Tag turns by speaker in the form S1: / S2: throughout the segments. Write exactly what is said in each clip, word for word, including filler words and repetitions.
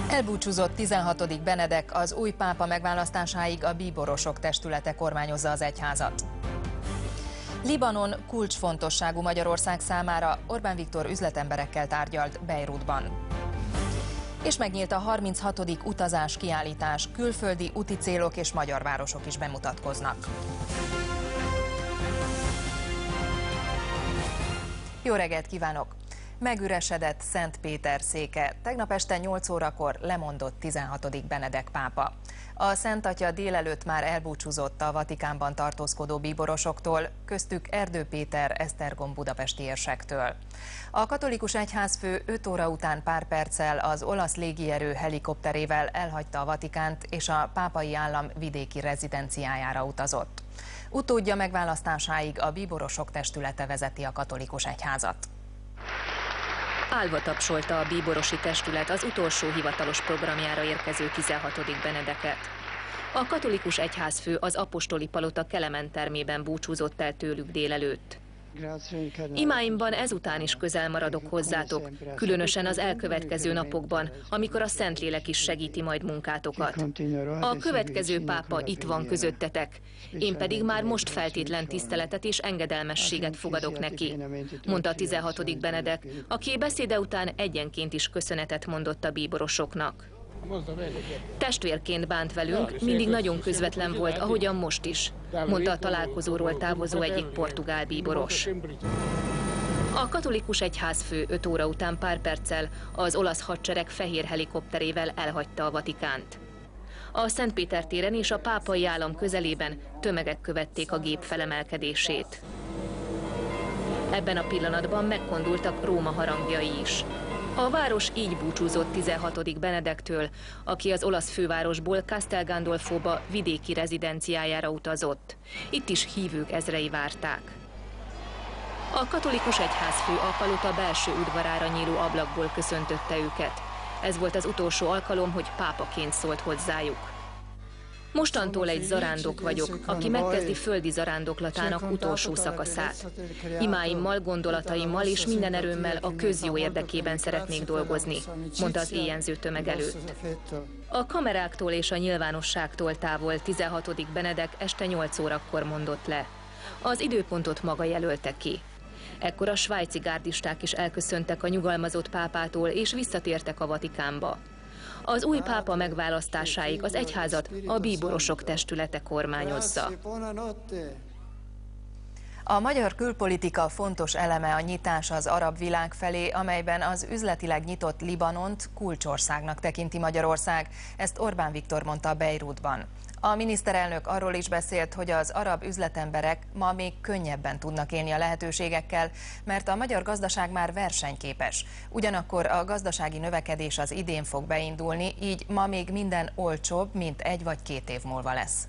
S1: Elbúcsúzott tizenhatodik Benedek, az új pápa megválasztásáig a bíborosok testülete kormányozza az egyházat. Libanon kulcsfontosságú Magyarország számára, Orbán Viktor üzletemberekkel tárgyalt Beirutban. És megnyílt a harminchatodik utazás kiállítás, külföldi úti célok és magyar városok is bemutatkoznak. Jó reggelt kívánok! Megüresedett Szentpéter széke. Tegnap este nyolc órakor lemondott tizenhatodik Benedek pápa. A Szent Atya délelőtt már elbúcsúzott a Vatikánban tartózkodó bíborosoktól, köztük Erdő Péter Esztergom budapesti érsektől. A katolikus egyházfő öt óra után pár perccel az olasz légierő helikopterével elhagyta a Vatikánt és a pápai állam vidéki rezidenciájára utazott. Utódja megválasztásáig a bíborosok testülete vezeti a katolikus egyházat.
S2: Állva tapsolta a bíborosi testület az utolsó hivatalos programjára érkező tizenhatodik Benedeket. A katolikus egyházfő az apostoli palota Kelemen termében búcsúzott el tőlük délelőtt. Imáimban ezután is közel maradok hozzátok, különösen az elkövetkező napokban, amikor a Szentlélek is segíti majd munkátokat. A következő pápa itt van közöttetek, én pedig már most feltétlen tiszteletet és engedelmességet fogadok neki, mondta a tizenhatodik Benedek, aki beszéde után egyenként is köszönetet mondott a bíborosoknak. Testvérként bánt velünk, mindig nagyon közvetlen volt, ahogyan most is, mondta a találkozóról távozó egyik portugál bíboros. A katolikus egyházfő öt óra után pár perccel az olasz hadsereg fehér helikopterével elhagyta a Vatikánt. A Szentpéter téren és a pápai állam közelében tömegek követték a gép felemelkedését. Ebben a pillanatban megkondultak Róma harangjai is. A város így búcsúzott tizenhatodik Benedektől, aki az olasz fővárosból Castel Gandolfóba vidéki rezidenciájára utazott. Itt is hívők ezrei várták. A katolikus egyházfő a palota belső udvarára nyíló ablakból köszöntötte őket. Ez volt az utolsó alkalom, hogy pápaként szólt hozzájuk. Mostantól egy zarándok vagyok, aki megkezdi földi zarándoklatának utolsó szakaszát. Imáimmal, gondolataimmal és minden erőmmel a közjó érdekében szeretnék dolgozni, mondta az éjjenző tömeg előtt. A kameráktól és a nyilvánosságtól távol tizenhatodik Benedek este nyolc órakor mondott le. Az időpontot maga jelölte ki. Ekkor a svájci gárdisták is elköszöntek a nyugalmazott pápától és visszatértek a Vatikánba. Az új pápa megválasztásáig az egyházat a bíborosok testülete kormányozza.
S1: A magyar külpolitika fontos eleme a nyitás az arab világ felé, amelyben az üzletileg nyitott Libanont kulcsországnak tekinti Magyarország. Ezt Orbán Viktor mondta Beirutban. A miniszterelnök arról is beszélt, hogy az arab üzletemberek ma még könnyebben tudnak élni a lehetőségekkel, mert a magyar gazdaság már versenyképes. Ugyanakkor a gazdasági növekedés az idén fog beindulni, így ma még minden olcsóbb, mint egy vagy két év múlva lesz.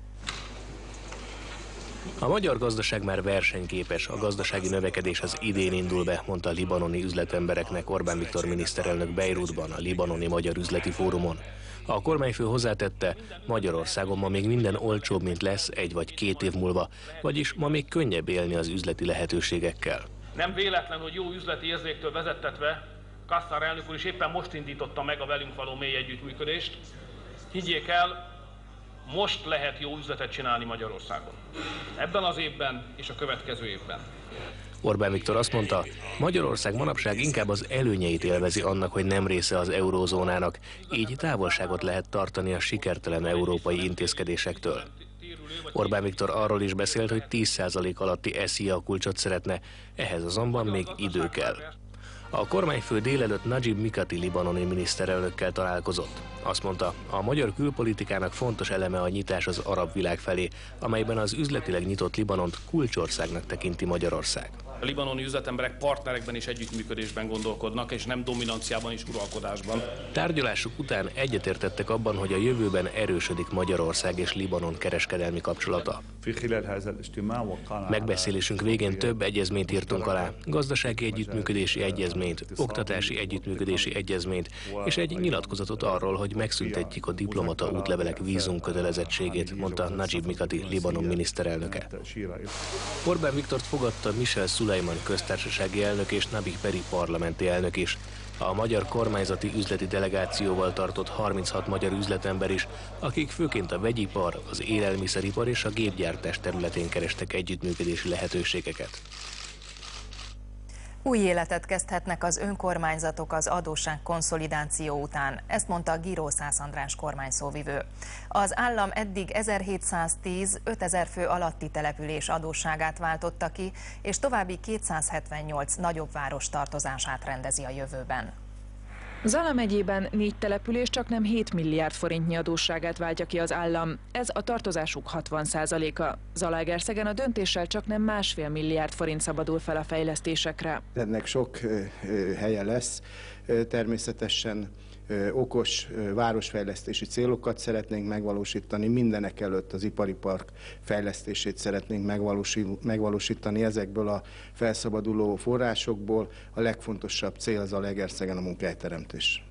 S3: A magyar gazdaság már versenyképes, a gazdasági növekedés az idén indul be, mondta a libanoni üzletembereknek Orbán Viktor miniszterelnök Beirutban, a libanoni magyar üzleti fórumon. A kormányfő hozzátette, Magyarországon ma még minden olcsóbb, mint lesz egy vagy két év múlva, vagyis ma még könnyebb élni az üzleti lehetőségekkel.
S4: Nem véletlen, hogy jó üzleti érzéktől vezettetve Kasszár elnök úr is éppen most indította meg a velünk való mély együttműködést. Higgyék el, most lehet jó üzletet csinálni Magyarországon. Ebben az évben és a következő évben.
S3: Orbán Viktor azt mondta, Magyarország manapság inkább az előnyeit élvezi annak, hogy nem része az eurózónának, így távolságot lehet tartani a sikertelen európai intézkedésektől. Orbán Viktor arról is beszélt, hogy tíz százalék alatti es i á kulcsot szeretne, ehhez azonban még idő kell. A kormányfő délelőtt Najib Mikati libanoni miniszterelnökkel találkozott. Azt mondta, a magyar külpolitikának fontos eleme a nyitás az arab világ felé, amelyben az üzletileg nyitott Libanont kulcsországnak tekinti Magyarország.
S4: A libanoni üzletemberek partnerekben és együttműködésben gondolkodnak, és nem dominanciában és uralkodásban.
S3: Tárgyalásuk után egyetértettek abban, hogy a jövőben erősödik Magyarország és Libanon kereskedelmi kapcsolata. Megbeszélésünk végén több egyezményt írtunk alá, gazdasági együttműködési egyezményt, oktatási együttműködési egyezményt, és egy nyilatkozatot arról, hogy megszüntetjük a diplomata útlevelek vízum kötelezettségét, mondta Najib Mikati Libanon miniszterelnöke. Orbán Viktort fogadta Michel Szulajman köztársasági elnök és Nabih Berri parlamenti elnök is. A magyar kormányzati üzleti delegációval tartott harminchat magyar üzletember is, akik főként a vegyipar, az élelmiszeripar és a gépgyártás területén kerestek együttműködési lehetőségeket.
S1: Új életet kezdhetnek az önkormányzatok az adósság konszolidáció után, ezt mondta Giró Szász András kormányszóvivő. Az állam eddig ezerhétszáztíz ötezer fő alatti település adósságát váltotta ki, és további kétszázhetvennyolc nagyobb város tartozását rendezi a jövőben.
S5: Zala megyében négy település csaknem hét milliárd forintnyi adósságát váltja ki az állam. Ez a tartozásuk hatvan százaléka. Zalaegerszegen a döntéssel csaknem másfél milliárd forint szabadul fel a fejlesztésekre.
S6: Ennek sok helye lesz. Természetesen okos városfejlesztési célokat szeretnénk megvalósítani, mindenek előtt az ipari park fejlesztését szeretnénk megvalósítani ezekből a felszabaduló forrásokból. A legfontosabb cél az Zalaegerszegen a munkahelyteremtés.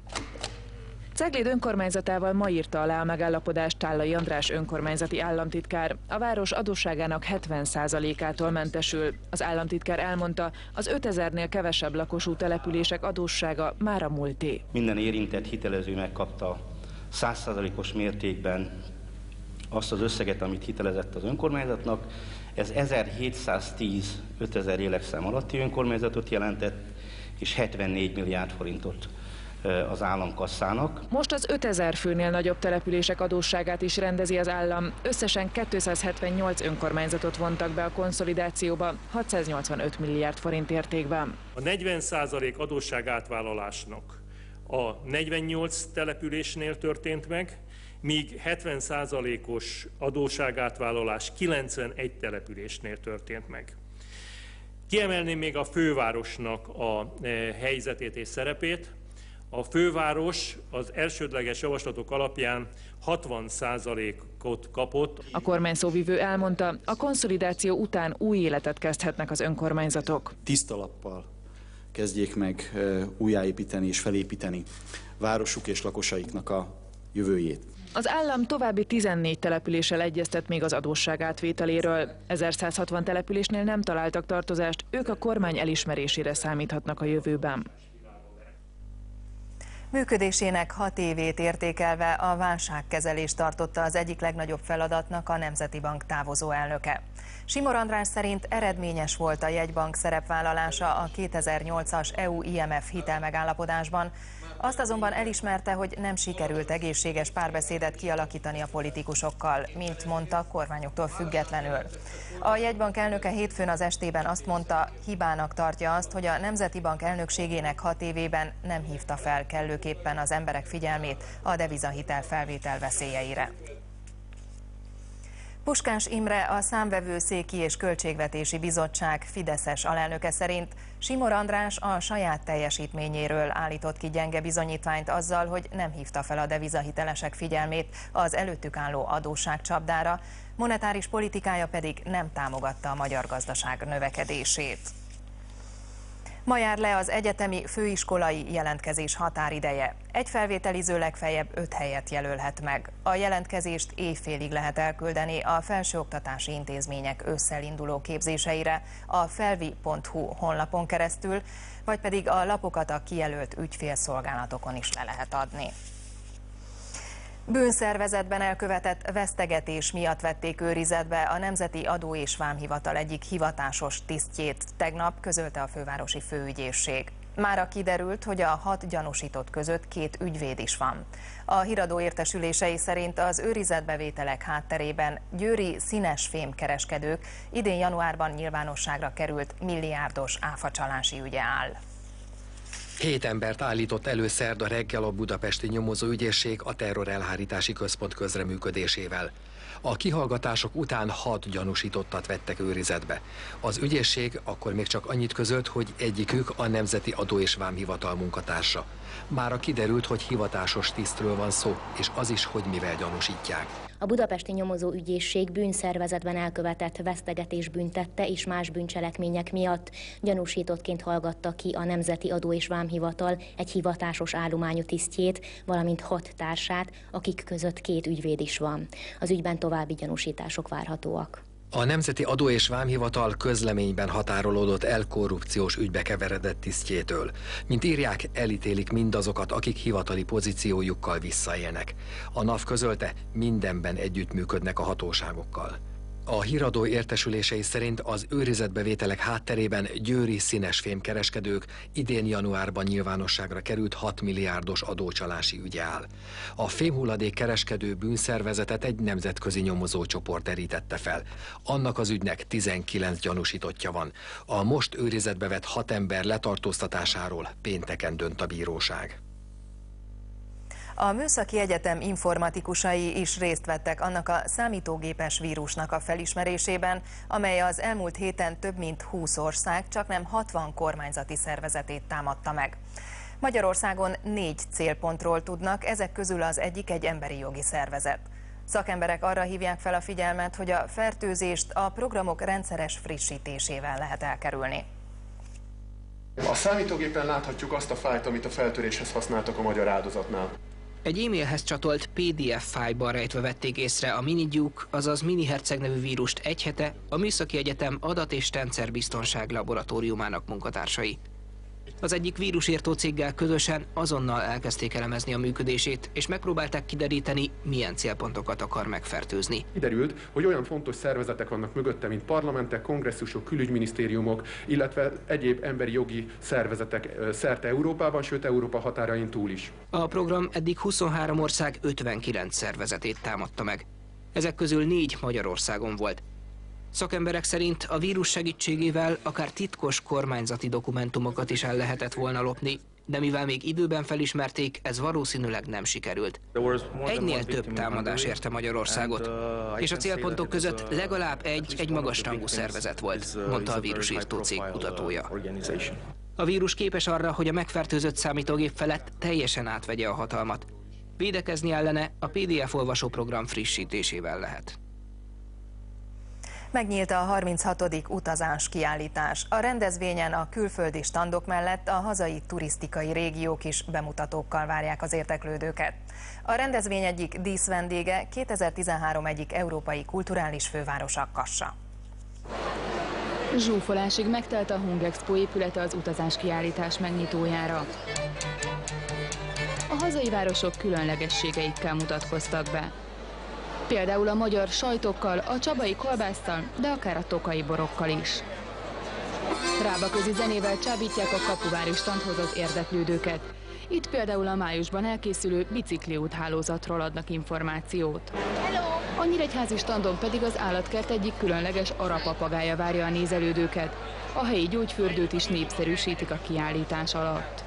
S5: Cegléd önkormányzatával ma írta alá a megállapodást Tállai András önkormányzati államtitkár. A város adósságának hetven százalékától mentesül. Az államtitkár elmondta, az ötezernél kevesebb lakosú települések adóssága már a múlté.
S7: Minden érintett hitelező megkapta száz százalékos mértékben azt az összeget, amit hitelezett az önkormányzatnak. Ez ezerhétszáztíz ötezer életszám alatti önkormányzatot jelentett, és hetvennégy milliárd forintot az államkasszának.
S5: Most az ötezer főnél nagyobb települések adósságát is rendezi az állam. Összesen kétszázhetvennyolc önkormányzatot vontak be a konszolidációba, hatszáznyolcvanöt milliárd forint értékben.
S8: A negyven százalék adósságátvállalásnak a negyvennyolc településnél történt meg, míg hetven százalékos adósságátvállalás kilencvenegy településnél történt meg. Kiemelném még a fővárosnak a helyzetét és szerepét. A főváros az elsődleges javaslatok alapján hatvan százalékot kapott.
S5: A kormányszóvivő elmondta, a konszolidáció után új életet kezdhetnek az önkormányzatok.
S9: Tiszta lappal kezdjék meg újjáépíteni és felépíteni városuk és lakosaiknak a jövőjét.
S5: Az állam további tizennégy településsel egyeztet még az adósság átvételéről. ezerszázhatvan településnél nem találtak tartozást, ők a kormány elismerésére számíthatnak a jövőben.
S1: Működésének hat évét értékelve a válságkezelést tartotta az egyik legnagyobb feladatnak a Nemzeti Bank távozó elnöke. Simor András szerint eredményes volt a jegybank szerepvállalása a kétezer-nyolcas é u-i em ef hitelmegállapodásban, azt azonban elismerte, hogy nem sikerült egészséges párbeszédet kialakítani a politikusokkal, mint mondta, kormányoktól függetlenül. A jegybank elnöke hétfőn az estében azt mondta, hibának tartja azt, hogy a Nemzeti Bank elnökségének hat évében nem hívta fel kellőképpen az emberek figyelmét a devizahitel felvétel veszélyeire. Puskás Imre, a Számvevőszéki és Költségvetési Bizottság fideszes alelnöke szerint Simor András a saját teljesítményéről állított ki gyenge bizonyítványt azzal, hogy nem hívta fel a devizahitelesek figyelmét az előttük álló adósságcsapdára, monetáris politikája pedig nem támogatta a magyar gazdaság növekedését. Ma jár le az egyetemi főiskolai jelentkezés határideje. Egy felvételiző legfeljebb öt helyet jelölhet meg. A jelentkezést éjfélig lehet elküldeni a felsőoktatási intézmények ősszel induló képzéseire a felvi pont hu honlapon keresztül, vagy pedig a lapokat a kijelölt ügyfélszolgálatokon is le lehet adni. Bűnszervezetben elkövetett vesztegetés miatt vették őrizetbe a Nemzeti Adó és Vámhivatal egyik hivatásos tisztjét, tegnap közölte a fővárosi főügyészség. Mára kiderült, hogy a hat gyanúsított között két ügyvéd is van. A híradó értesülései szerint az őrizetbevételek hátterében győri színes fémkereskedők idén januárban nyilvánosságra került milliárdos áfacsalási ügye áll.
S10: Hét embert állított elő szerda reggel a budapesti nyomozóügyészség a terrorelhárítási központ közreműködésével. A kihallgatások után hat gyanúsítottat vettek őrizetbe. Az ügyészség akkor még csak annyit közölt, hogy egyikük a Nemzeti Adó és Vámhivatal munkatársa. Mára kiderült, hogy hivatásos tisztről van szó, és az is, hogy mivel gyanúsítják.
S11: A budapesti nyomozóügyészség bűnszervezetben elkövetett vesztegetés büntette és más bűncselekmények miatt gyanúsítottként hallgatta ki a Nemzeti Adó és Vámhivatal egy hivatásos állományú tisztjét, valamint hat társát, akik között két ügyvéd is van. Az ügyben további gyanúsítások várhatóak.
S10: A Nemzeti Adó és Vámhivatal közleményben határolódott el korrupciós ügybe keveredett tisztjétől. Mint írják, elítélik mindazokat, akik hivatali pozíciójukkal visszaélnek. A NAV közölte, mindenben együttműködnek a hatóságokkal. A híradó értesülései szerint az őrizetbevételek hátterében győri színesfém-kereskedők idén januárban nyilvánosságra került hat milliárdos adócsalási ügye áll. A fémhulladék kereskedő bűnszervezetet egy nemzetközi nyomozócsoport derítette fel. Annak az ügynek tizenkilenc gyanúsítottja van. A most őrizetbe vett hat ember letartóztatásáról pénteken dönt a bíróság.
S1: A Műszaki Egyetem informatikusai is részt vettek annak a számítógépes vírusnak a felismerésében, amely az elmúlt héten több mint húsz ország, csaknem hatvan kormányzati szervezetét támadta meg. Magyarországon négy célpontról tudnak, ezek közül az egyik egy emberi jogi szervezet. Szakemberek arra hívják fel a figyelmet, hogy a fertőzést a programok rendszeres frissítésével lehet elkerülni.
S12: A számítógépen láthatjuk azt a fájlt, amit a feltöréshez használtak a magyar áldozatnál.
S13: Egy e-mailhez csatolt pé dé ef fájlban rejtve vették észre a Miniduke, azaz Mini Herceg nevű vírust egy hete a Műszaki Egyetem Adat- és Rendszerbiztonság Laboratóriumának munkatársai. Az egyik vírusírtó céggel közösen azonnal elkezdték elemezni a működését, és megpróbálták kideríteni, milyen célpontokat akar megfertőzni.
S12: Kiderült, hogy olyan fontos szervezetek vannak mögötte, mint parlamentek, kongresszusok, külügyminisztériumok, illetve egyéb emberi jogi szervezetek szerte Európában, sőt Európa határain túl is.
S13: A program eddig huszonhárom ország ötvenkilenc szervezetét támadta meg. Ezek közül négy Magyarországon volt. Szakemberek szerint a vírus segítségével akár titkos kormányzati dokumentumokat is el lehetett volna lopni, de mivel még időben felismerték, ez valószínűleg nem sikerült. Egynél több támadás érte Magyarországot, és a célpontok között legalább egy, egy magasrangú szervezet volt, mondta a vírusírtó cég kutatója. A vírus képes arra, hogy a megfertőzött számítógép felett teljesen átvegye a hatalmat. Védekezni ellene a pé dé ef olvasóprogram frissítésével lehet.
S1: Megnyílt a harminchatodik utazás kiállítás. A rendezvényen a külföldi standok mellett a hazai turisztikai régiók is bemutatókkal várják az érdeklődőket. A rendezvény egyik díszvendége kétezer-tizenhárom egyik európai kulturális fővárosa, Kassa.
S14: Zsúfolásig megtelt a Hungexpo épülete az utazás kiállítás megnyitójára. A hazai városok különlegességeikkel mutatkoztak be. Például a magyar sajtokkal, a csabai kolbásszal, de akár a tokai borokkal is. Rábaközi zenével csábítják a kapuvári standhoz az érdeklődőket. Itt például a májusban elkészülő bicikliút hálózatról adnak információt. A nyíregyházi standon pedig az állatkert egyik különleges arapapagája várja a nézelődőket. A helyi gyógyfürdőt is népszerűsítik a kiállítás alatt.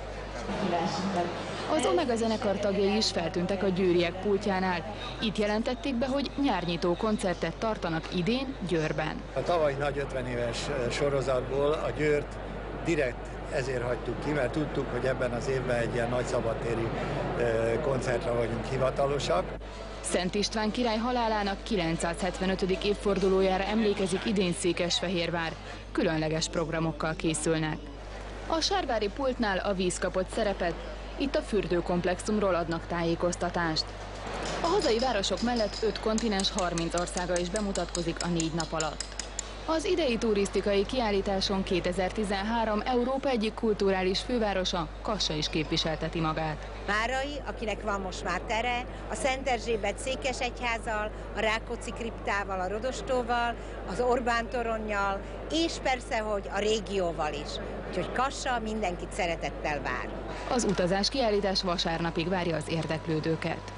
S14: Az Omega zenekar tagjai is feltűntek a győriek pultjánál. Itt jelentették be, hogy nyárnyitó koncertet tartanak idén Győrben.
S15: A tavalyi nagy ötven éves sorozatból a Győrt direkt ezért hagytuk ki, mert tudtuk, hogy ebben az évben egy ilyen nagy szabadtéri koncertre vagyunk hivatalosak.
S14: Szent István király halálának kilencszázhetvenötödik évfordulójára emlékezik idén Székesfehérvár. Különleges programokkal készülnek. A sárvári pultnál a víz kapott szerepet, itt a fürdőkomplexumról adnak tájékoztatást. A hazai városok mellett öt kontinens harminc országa is bemutatkozik a négy nap alatt. Az idei turisztikai kiállításon kétezer-tizenhárom Európa egyik kulturális fővárosa, Kassa is képviselteti magát.
S16: Márai, akinek van most már tere, a Szent Erzsébet székesegyházzal, a Rákóczi kriptával, a Rodostóval, az Orbán toronnyal, és persze, hogy a régióval is. Úgyhogy Kassa mindenkit szeretettel vár.
S14: Az utazás kiállítás vasárnapig várja az érdeklődőket.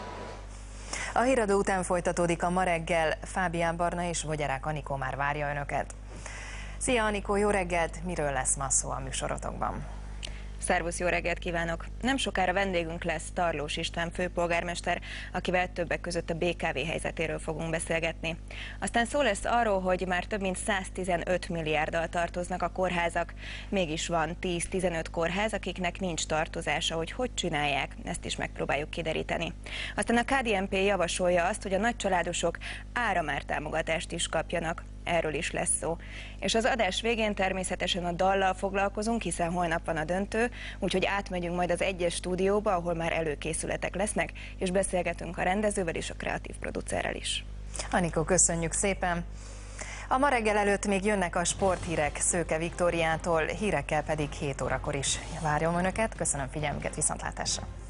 S1: A híradó után folytatódik a Ma reggel. Fábián Barna és Vogyarák Anikó már várja önöket. Szia Anikó, jó reggelt! Miről lesz ma szó a műsorotokban?
S17: Szervusz, jó reggelt kívánok! Nem sokára vendégünk lesz Tarlós István főpolgármester, akivel többek között a bé ká vé helyzetéről fogunk beszélgetni. Aztán szó lesz arról, hogy már több mint száztizenöt milliárddal tartoznak a kórházak, mégis van tíz-tizenöt kórház, akiknek nincs tartozása, hogy hogy csinálják, ezt is megpróbáljuk kideríteni. Aztán a ká dé en pé javasolja azt, hogy a nagycsaládosok áramártámogatást is kapjanak. Erről is lesz szó. És az adás végén természetesen a dallal foglalkozunk, hiszen holnap van a döntő, úgyhogy átmegyünk majd az egyes stúdióba, ahol már előkészületek lesznek, és beszélgetünk a rendezővel és a kreatív producerrel is.
S1: Anikó, köszönjük szépen! A ma reggel előtt még jönnek a sporthírek Szőke Viktóriától, hírekkel pedig hét órakor is várom Önöket. Köszönöm figyelmüket, viszontlátásra!